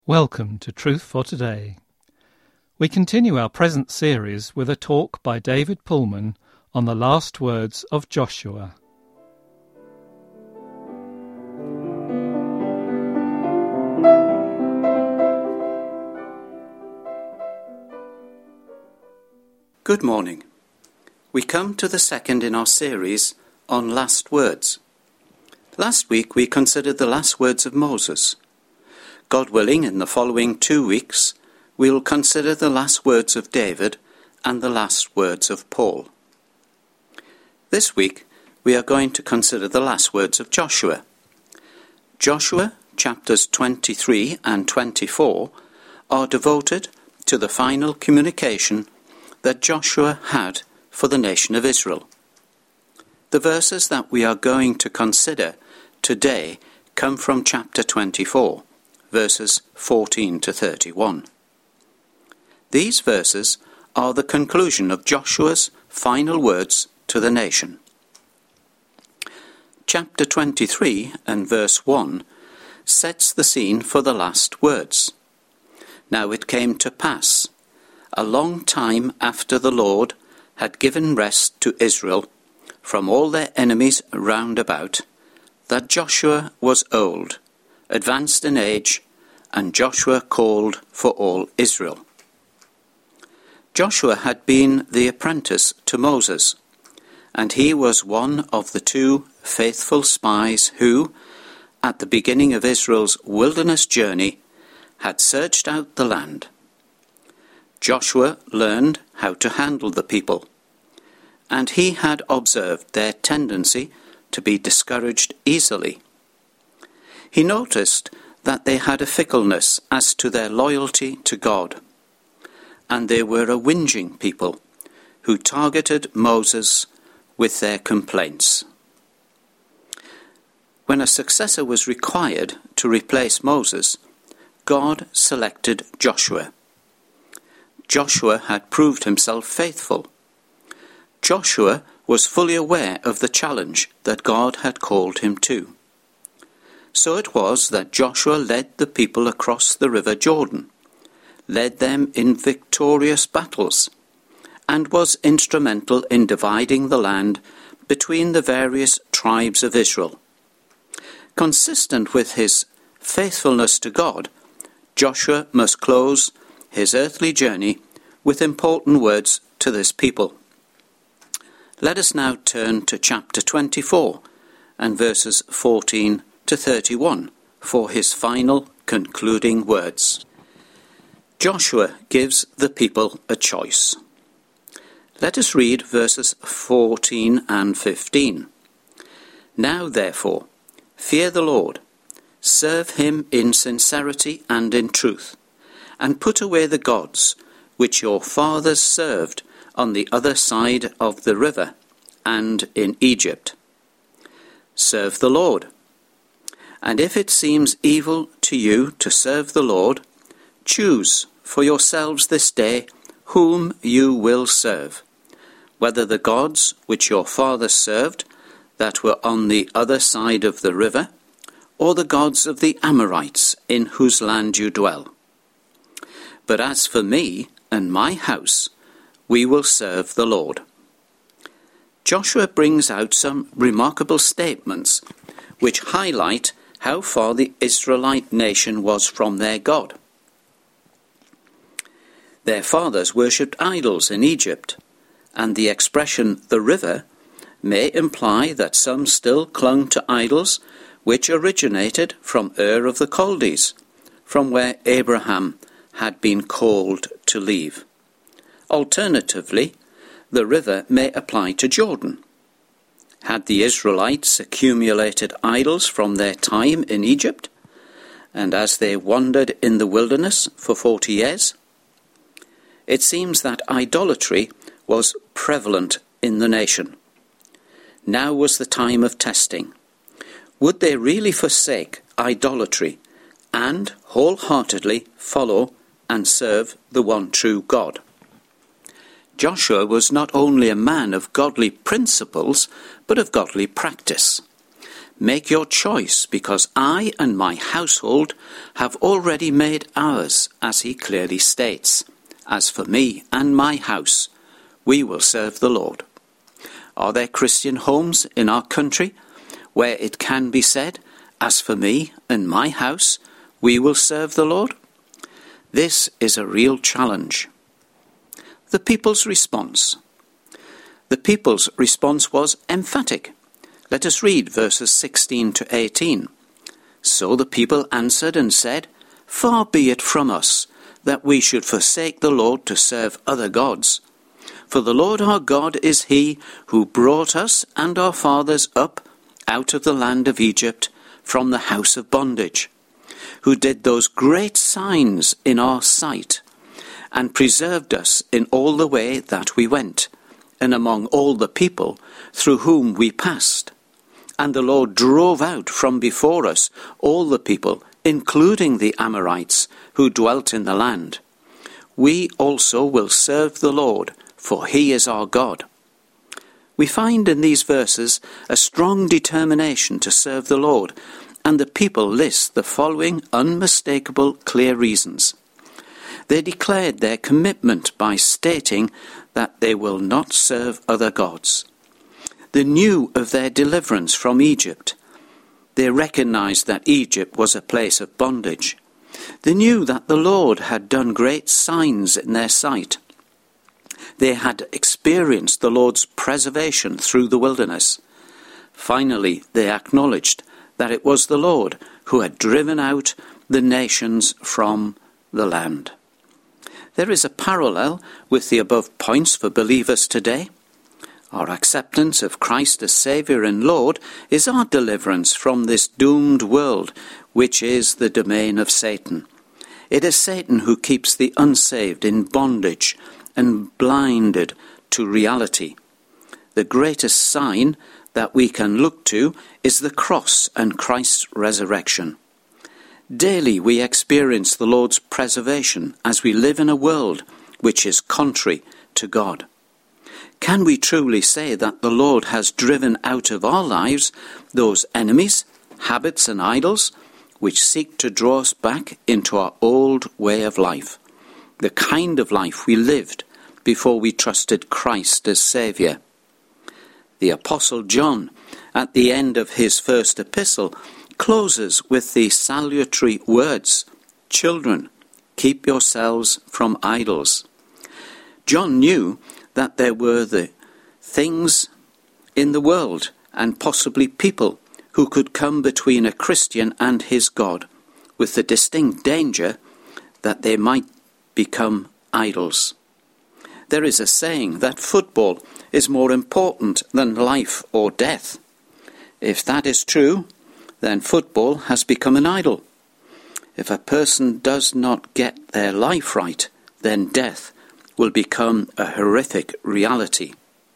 Welcome to Truth for Today. We continue our present series with a talk by David Pullman on the last words of Joshua. Good morning. We come to the second in our series on last words. Last week we considered the last words of Moses. God willing, in the following 2 weeks, we will consider the last words of David and the last words of Paul. This week, we are going to consider the last words of Joshua. Joshua, chapters 23 and 24, are devoted to the final communication that Joshua had for the nation of Israel. The verses that we are going to consider today come from chapter 24. Verses 14 to 31. These verses are the conclusion of Joshua's final words to the nation. Chapter 23 and verse 1 sets the scene for the last words. Now it came to pass, a long time after the Lord had given rest to Israel from all their enemies round about, that Joshua was old, advanced in age, and Joshua called for all Israel. Joshua had been the apprentice to Moses, and he was one of the 2 faithful spies who, at the beginning of Israel's wilderness journey, had searched out the land. Joshua learned how to handle the people, and he had observed their tendency to be discouraged easily. He noticed that they had a fickleness as to their loyalty to God, and they were a whinging people who targeted Moses with their complaints. When a successor was required to replace Moses, God selected Joshua. Joshua had proved himself faithful. Joshua was fully aware of the challenge that God had called him to. So it was that Joshua led the people across the river Jordan, led them in victorious battles, and was instrumental in dividing the land between the various tribes of Israel. Consistent with his faithfulness to God, Joshua must close his earthly journey with important words to this people. Let us now turn to chapter 24 and verses 14 to 31 for his final concluding words. Joshua gives the people a choice. Let us read verses 14 and 15. Now therefore, fear the Lord, serve him in sincerity and in truth, and put away the gods which your fathers served on the other side of the river and in Egypt. Serve the Lord. And if it seems evil to you to serve the Lord, choose for yourselves this day whom you will serve, whether the gods which your fathers served that were on the other side of the river, or the gods of the Amorites in whose land you dwell. But as for me and my house, we will serve the Lord. Joshua brings out some remarkable statements which highlight how far the Israelite nation was from their God. Their fathers worshipped idols in Egypt, and the expression "the river" may imply that some still clung to idols which originated from Ur of the Chaldees, from where Abraham had been called to leave. Alternatively, the river may apply to Jordan. Had the Israelites accumulated idols from their time in Egypt, and as they wandered in the wilderness for 40 years? It seems that idolatry was prevalent in the nation. Now was the time of testing. Would they really forsake idolatry and wholeheartedly follow and serve the one true God? Joshua was not only a man of godly principles, but of godly practice. Make your choice, because I and my household have already made ours, as he clearly states. As for me and my house, we will serve the Lord. Are there Christian homes in our country where it can be said, as for me and my house, we will serve the Lord? This is a real challenge. The people's response. The people's response was emphatic. Let us read verses 16 to 18. So the people answered and said, Far be it from us that we should forsake the Lord to serve other gods. For the Lord our God is he who brought us and our fathers up out of the land of Egypt from the house of bondage, who did those great signs in our sight, and preserved us in all the way that we went, and among all the people through whom we passed. And the Lord drove out from before us all the people, including the Amorites, who dwelt in the land. We also will serve the Lord, for he is our God. We find in these verses a strong determination to serve the Lord, and the people list the following unmistakable, clear reasons. They declared their commitment by stating that they will not serve other gods. They knew of their deliverance from Egypt. They recognized that Egypt was a place of bondage. They knew that the Lord had done great signs in their sight. They had experienced the Lord's preservation through the wilderness. Finally, they acknowledged that it was the Lord who had driven out the nations from the land. There is a parallel with the above points for believers today. Our acceptance of Christ as Saviour and Lord is our deliverance from this doomed world, which is the domain of Satan. It is Satan who keeps the unsaved in bondage and blinded to reality. The greatest sign that we can look to is the cross and Christ's resurrection. Daily we experience the Lord's preservation as we live in a world which is contrary to God. Can we truly say that the Lord has driven out of our lives those enemies, habits and idols which seek to draw us back into our old way of life, the kind of life we lived before we trusted Christ as Saviour? The Apostle John, at the end of his first epistle, closes with the salutary words, Children, keep yourselves from idols. John knew that there were the things in the world and possibly people who could come between a Christian and his God, with the distinct danger that they might become idols. There is a saying that football is more important than life or death. If that is true, then football has become an idol. If a person does not get their life right, then death will become a horrific reality.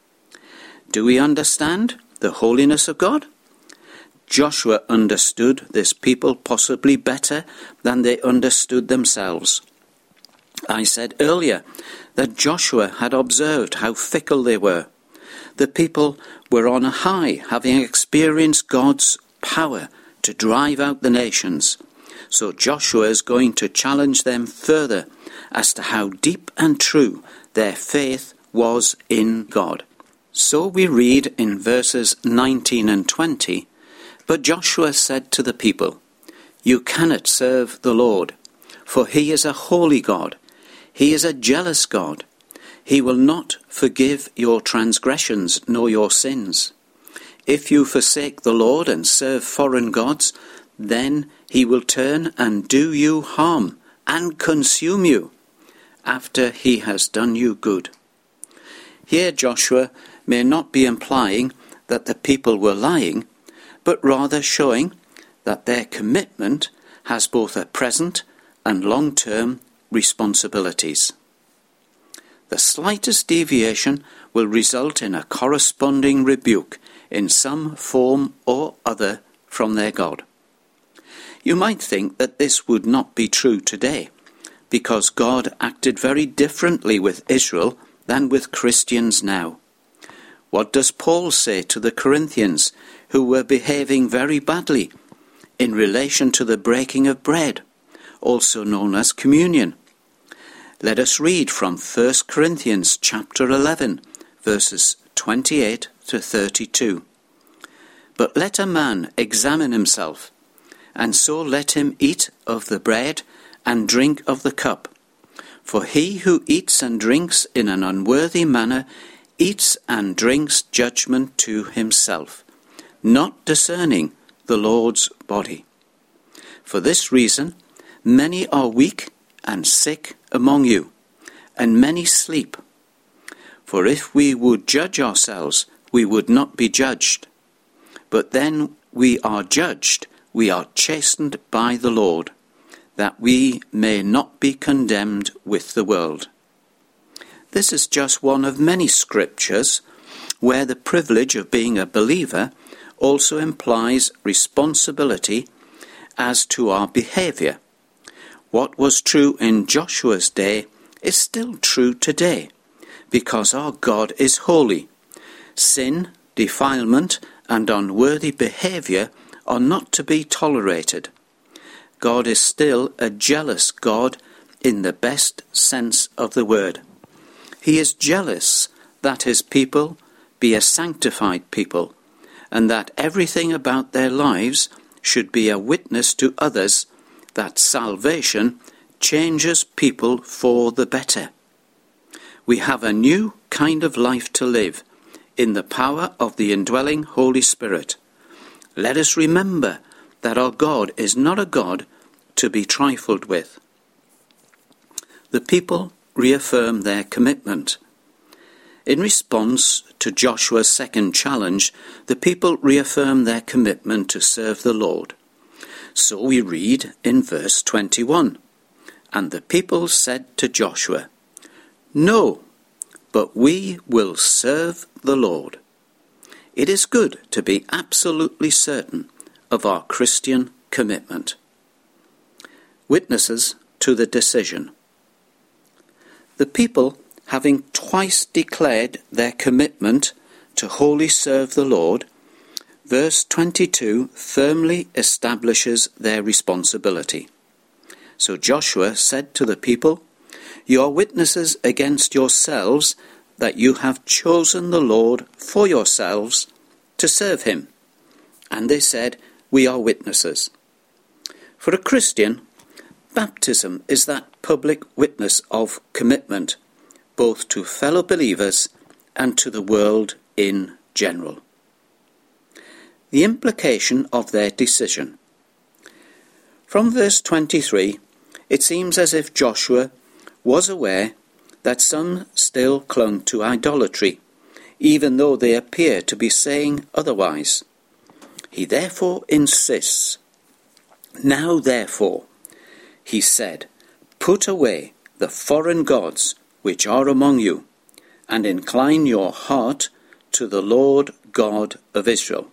Do we understand the holiness of God? Joshua understood this people possibly better than they understood themselves. I said earlier that Joshua had observed how fickle they were. The people were on a high, having experienced God's power to drive out the nations. So Joshua is going to challenge them further as to how deep and true their faith was in God. So we read in verses 19 and 20, But Joshua said to the people, You cannot serve the Lord, for he is a holy God. He is a jealous God. He will not forgive your transgressions nor your sins. If you forsake the Lord and serve foreign gods, then he will turn and do you harm and consume you after he has done you good. Here Joshua may not be implying that the people were lying, but rather showing that their commitment has both a present and long-term responsibilities. The slightest deviation will result in a corresponding rebuke in some form or other from their God. You might think that this would not be true today, because God acted very differently with Israel than with Christians now. What does Paul say to the Corinthians who were behaving very badly in relation to the breaking of bread, also known as communion. Let us read from 1 Corinthians chapter 11, verses 28 to 32. But let a man examine himself, and so let him eat of the bread and drink of the cup. For he who eats and drinks in an unworthy manner eats and drinks judgment to himself, not discerning the Lord's body. For this reason, many are weak and sick among you, and many sleep. For if we would judge ourselves, we would not be judged. But then we are judged, we are chastened by the Lord, that we may not be condemned with the world. This is just one of many scriptures where the privilege of being a believer also implies responsibility as to our behaviour. What was true in Joshua's day is still true today, because our God is holy. Sin, defilement, and unworthy behaviour are not to be tolerated. God is still a jealous God in the best sense of the word. He is jealous that his people be a sanctified people, and that everything about their lives should be a witness to others that salvation changes people for the better. We have a new kind of life to live in the power of the indwelling Holy Spirit. Let us remember that our God is not a God to be trifled with. The people reaffirm their commitment. In response to Joshua's second challenge, the people reaffirm their commitment to serve the Lord. So we read in verse 21, "And the people said to Joshua, 'No, but we will serve the Lord.'" It is good to be absolutely certain of our Christian commitment. Witnesses to the decision. The people, having twice declared their commitment to wholly serve the Lord, verse 22 firmly establishes their responsibility. So Joshua said to the people, "You are witnesses against yourselves that you have chosen the Lord for yourselves to serve him." And they said, "We are witnesses." For a Christian, baptism is that public witness of commitment, both to fellow believers and to the world in general. The implication of their decision. From verse 23, it seems as if Joshua was aware that some still clung to idolatry, even though they appear to be saying otherwise. He therefore insists, "Now therefore," he said, "put away the foreign gods which are among you, and incline your heart to the Lord God of Israel."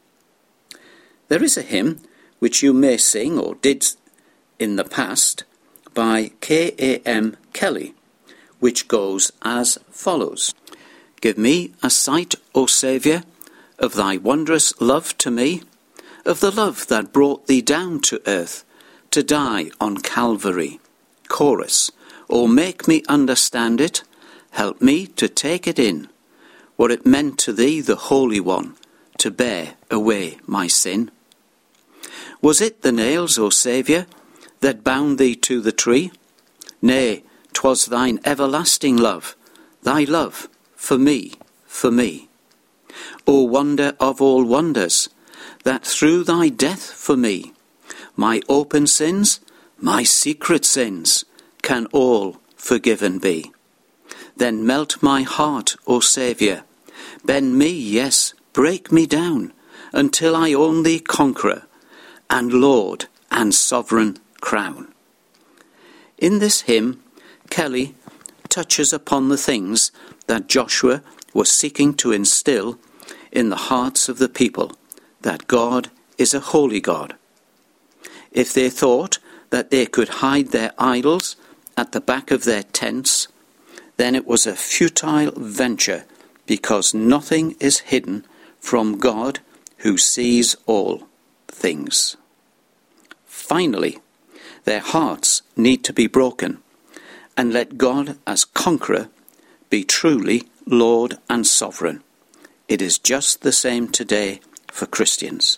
There is a hymn which you may sing, or did in the past, by K.A.M. Kelly, which goes as follows. "Give me a sight, O Saviour, of thy wondrous love to me, of the love that brought thee down to earth, to die on Calvary." Chorus. "O make me understand it, help me to take it in, what it meant to thee, the Holy One, to bear away my sin. Was it the nails, O Saviour, that bound thee to the tree? Nay, 'twas thine everlasting love, thy love for me, for me. O wonder of all wonders, that through thy death for me, my open sins, my secret sins, can all forgiven be. Then melt my heart, O Saviour, bend me, yes, break me down, until I own thee conqueror, and Lord and sovereign crown." In this hymn, Kelly touches upon the things that Joshua was seeking to instill in the hearts of the people, that God is a holy God. If they thought that they could hide their idols at the back of their tents, then it was a futile venture, because nothing is hidden from God who sees all things. Finally, their hearts need to be broken, and let God as conqueror be truly Lord and Sovereign. It is just the same today for Christians.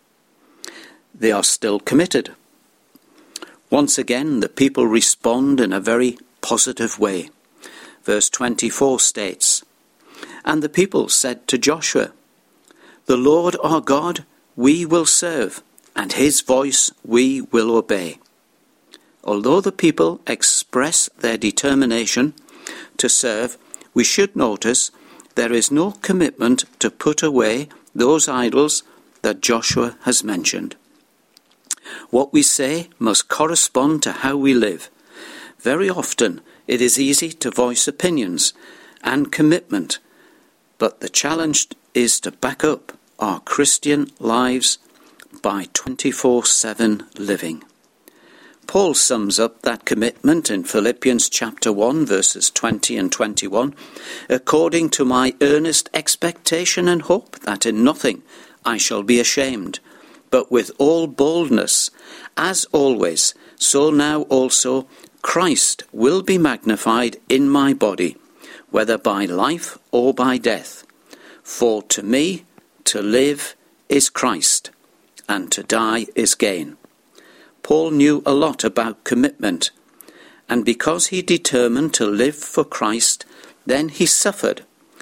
They are still committed. Once again, the people respond in a very positive way. Verse 24 states, "And the people said to Joshua, 'The Lord our God we will serve, and his voice we will obey.'" Although the people express their determination to serve, we should notice there is no commitment to put away those idols that Joshua has mentioned. What we say must correspond to how we live. Very often it is easy to voice opinions and commitment, but the challenge is to back up our Christian lives by 24/7 living. Paul sums up that commitment in Philippians chapter 1 verses 20 and 21, "According to my earnest expectation and hope that in nothing I shall be ashamed, but with all boldness, as always, so now also Christ will be magnified in my body, whether by life or by death. For to me to live is Christ, and to die is gain." Paul knew a lot about commitment, and because he determined to live for Christ, then he suffered.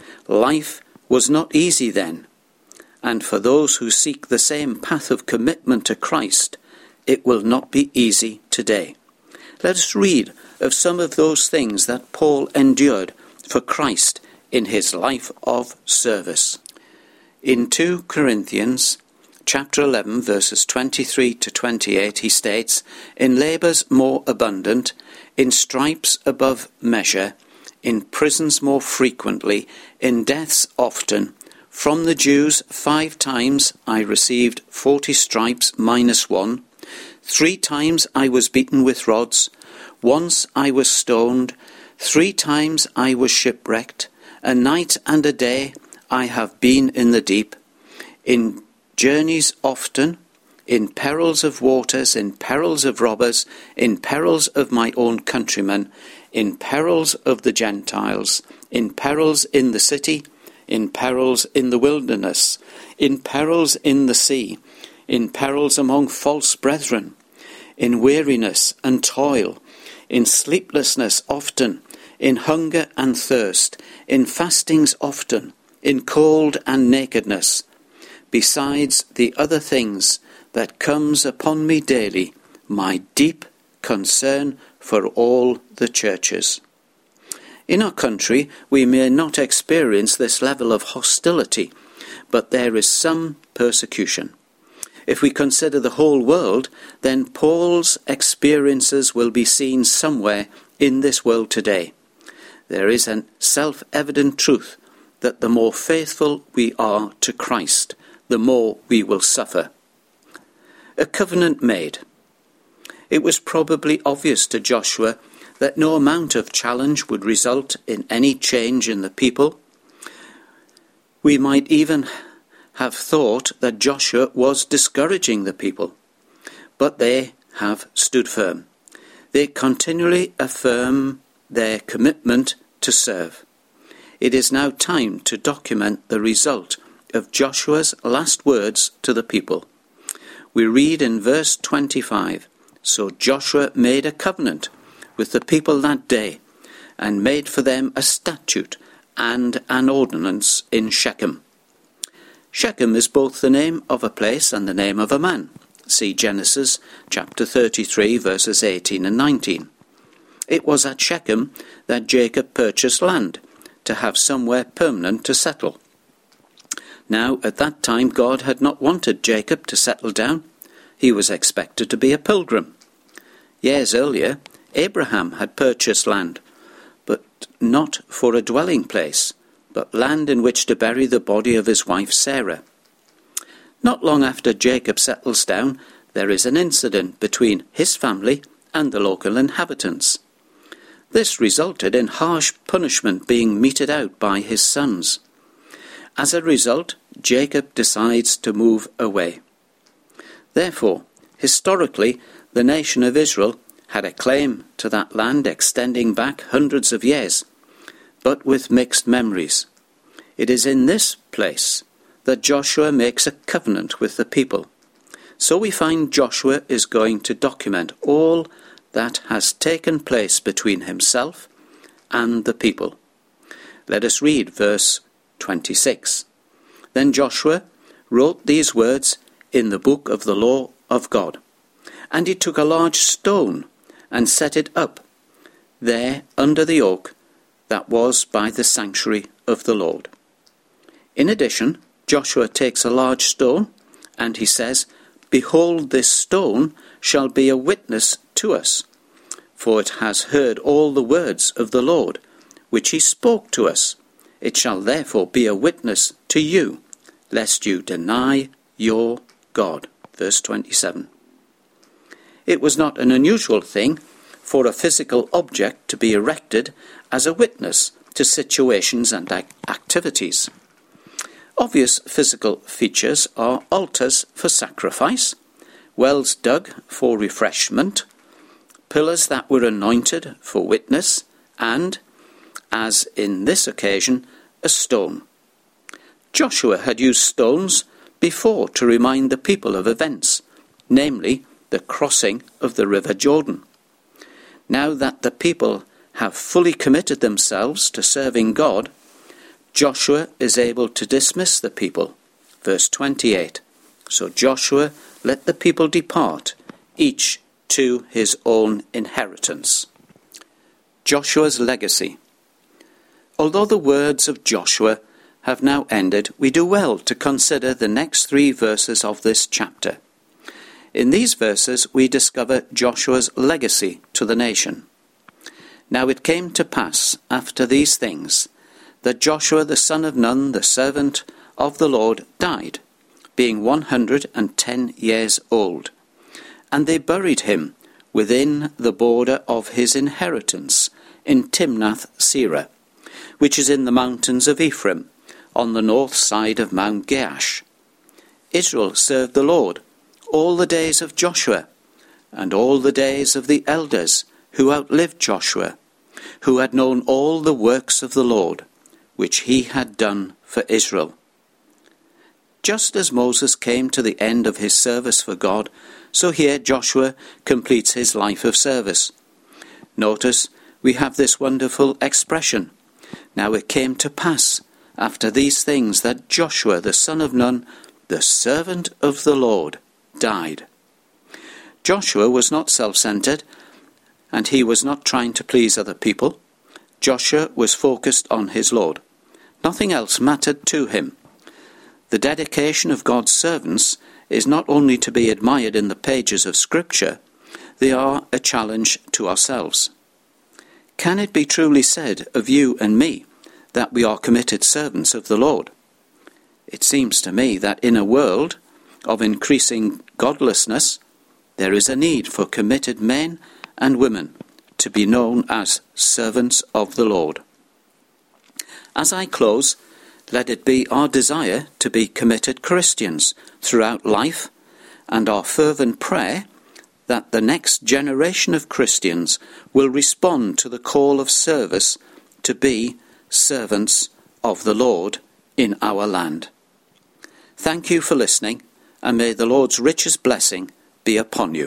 Life was not easy then, and for those who seek the same path of commitment to Christ, it will not be easy today. Let us read of some of those things that Paul endured for Christ in his life of service. In 2 Corinthians chapter 11 verses 23 to 28 he states, "In labours more abundant, in stripes above measure, in prisons more frequently, in deaths often. From the Jews 5 times I received 40 stripes minus 1. 3 times I was beaten with rods. Once I was stoned. 3 times I was shipwrecked. A night and a day I have been in the deep. In journeys often, in perils of waters, in perils of robbers, in perils of my own countrymen, in perils of the Gentiles, in perils in the city, in perils in the wilderness, in perils in the sea, in perils among false brethren, in weariness and toil, in sleeplessness often, in hunger and thirst, in fastings often, in cold and nakedness, besides the other things that comes upon me daily, my deep concern for all the churches." In our country, we may not experience this level of hostility, but there is some persecution. If we consider the whole world, then Paul's experiences will be seen somewhere in this world today. There is a self-evident truth that the more faithful we are to Christ, the more we will suffer. A covenant made. It was probably obvious to Joshua that no amount of challenge would result in any change in the people. We might even have thought that Joshua was discouraging the people, but they have stood firm. They continually affirm their commitment to serve. It is now time to document the result of Joshua's last words to the people. We read in verse 25, "So Joshua made a covenant with the people that day, and made for them a statute and an ordinance in Shechem." Shechem is both the name of a place and the name of a man. See Genesis chapter 33 verses 18 and 19. It was at Shechem that Jacob purchased land to have somewhere permanent to settle. Now, at that time, God had not wanted Jacob to settle down. He was expected to be a pilgrim. Years earlier, Abraham had purchased land, but not for a dwelling place, but land in which to bury the body of his wife Sarah. Not long after Jacob settles down, there is an incident between his family and the local inhabitants. This resulted in harsh punishment being meted out by his sons. As a result, Jacob decides to move away. Therefore, historically, the nation of Israel had a claim to that land extending back hundreds of years, but with mixed memories. It is in this place that Joshua makes a covenant with the people. So we find Joshua is going to document all that has taken place between himself and the people. Let us read verse 26. Then Joshua wrote these words in the book of the law of God. And he took a large stone and set it up there under the oak that was by the sanctuary of the Lord. In addition, Joshua takes a large stone and he says, Behold, this stone shall be a witness to us, for it has heard all the words of the Lord, which he spoke to us. It shall therefore be a witness to you, lest you deny your God. Verse 27. It was not an unusual thing for a physical object to be erected as a witness to situations and activities. Obvious physical features are altars for sacrifice, wells dug for refreshment, pillars that were anointed for witness, and, as in this occasion, a stone. Joshua had used stones before to remind the people of events, namely the crossing of the river Jordan. Now that the people have fully committed themselves to serving God, Joshua is able to dismiss the people. Verse 28. So Joshua let the people depart, each to his own inheritance. Joshua's legacy. Although the words of Joshua have now ended, we do well to consider the next 3 verses of this chapter. In these verses we discover Joshua's legacy to the nation. Now it came to pass after these things that Joshua the son of Nun, the servant of the Lord, died, being 110 years old. And they buried him within the border of his inheritance in Timnath-Serah, which is in the mountains of Ephraim, on the north side of Mount Gaash. Israel served the Lord all the days of Joshua, and all the days of the elders who outlived Joshua, who had known all the works of the Lord, which he had done for Israel. Just as Moses came to the end of his service for God, so here Joshua completes his life of service. Notice we have this wonderful expression. Now it came to pass after these things that Joshua the son of Nun, the servant of the Lord, died. Joshua was not self-centered, and he was not trying to please other people. Joshua was focused on his Lord. Nothing else mattered to him. The dedication of God's servants is not only to be admired in the pages of Scripture, they are a challenge to ourselves. Can it be truly said of you and me that we are committed servants of the Lord? It seems to me that in a world of increasing godlessness, there is a need for committed men and women to be known as servants of the Lord. As I close, let it be our desire to be committed Christians throughout life, and our fervent prayer that the next generation of Christians will respond to the call of service to be servants of the Lord in our land. Thank you for listening, and may the Lord's richest blessing be upon you.